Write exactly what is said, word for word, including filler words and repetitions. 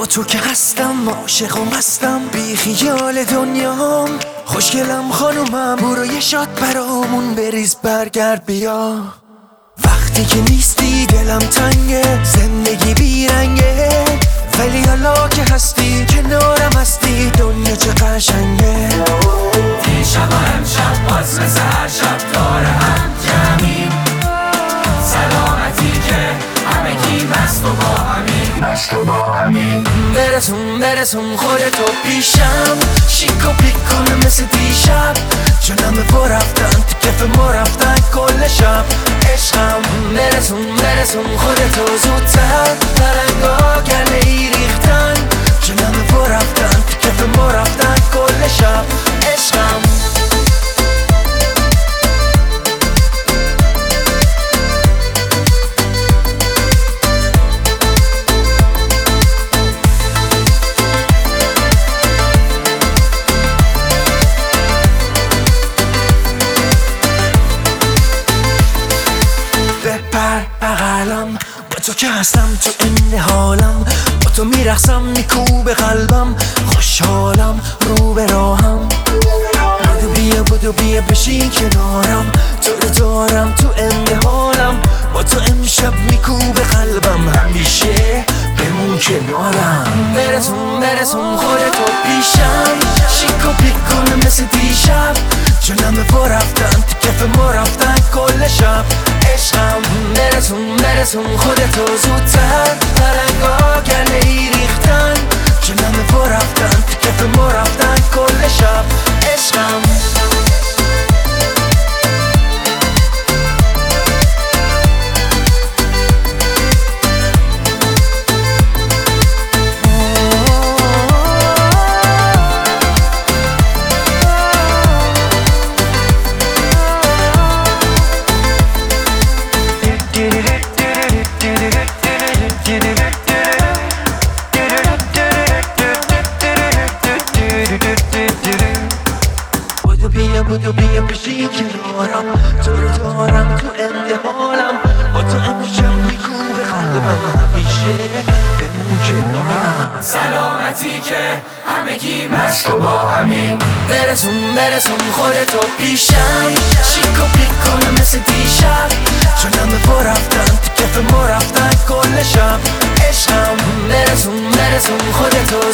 تو که هستم عاشق و مستم بی خیال دنیام، خوشگلم خانومم برو یه شات برامون بریز برگرد بیا. وقتی که نیستی دلم تنگه، زندگی بیرنگه، ولی حالا که هستی کنارم هستی دنیا چه قشنگه. دیشب و امشب باز مثل هر شب داره هم جمعیم، سلامتی که همگی مست و با همین مست و با همین. برسون برسون خودتو پیشم، شیک و پیک کنه مثل دیشب، چون همه پا رفتن تو کف ما رفتن کل شب عشقم. برسون برسون خودتو زودتر، ترنگا گله ای ریختن، چون همه پا رفتن تو کف ما رفتن کل شب عشقم. بپر بغلم، با تو که هستم تو این حالم، با تو میرقصم میکوبه قلبم، خوشحالم رو به راهم. بدو بیا بدو بیا بشین کنارم، تو رو دارم تو این حالم، با تو امشب میکوبه قلبم، همیشه بمون کنارم. برسون برسون خودتو پیشم، شیک و پیک کنه مثل دیشب، چون همه پا رفتن تو کف ما رفتن کل شب عشقم. برسون برسون خودتو زودتر، ترنگا گله ای ریختن، چون همه پا رفتن تو کف ما رفتن کل شب عشقم. بدو بیا بدو بیا بشین کنارم، تو رو دارم تو اند حالم، با تو امشب میکوبه قلبم، همیشه بمون کنارم. سلامتی که همگی مست و با همین. برسون برسون خودتو پیشم، شیک و پیک کنه مثل دیشب، چون همه پا رفتن تو کف ما رفتن کل شب عشقم. برسون برسون خودتو